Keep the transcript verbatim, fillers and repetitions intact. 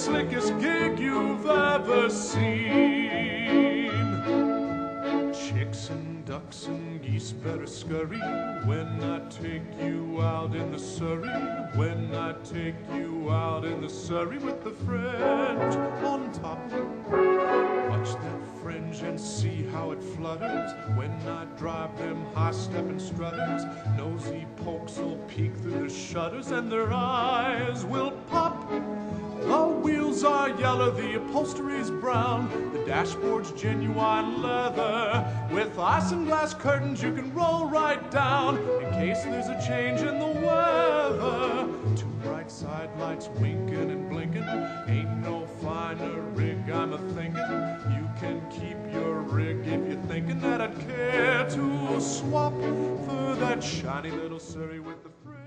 slickest gig you've ever seen. Chicks and ducks and geese better scurry when I take you out in the Surrey, when I take you out in the Surrey with the French on top. Watch that fringe and see how it flutters when I drive them high-stepping strutters. Nosy pokes will peek through the shutters and their eyes will pop. The wheels are yellow, the upholstery's brown, the dashboard's genuine leather. With isinglass curtains you can roll right down in case there's a change in the weather. Two bright side lights winking and blinking, ain't no finer rig I'm a-thinking. You can keep your rig if you're thinking that I'd care to swap for that shiny little Surrey with the fringe.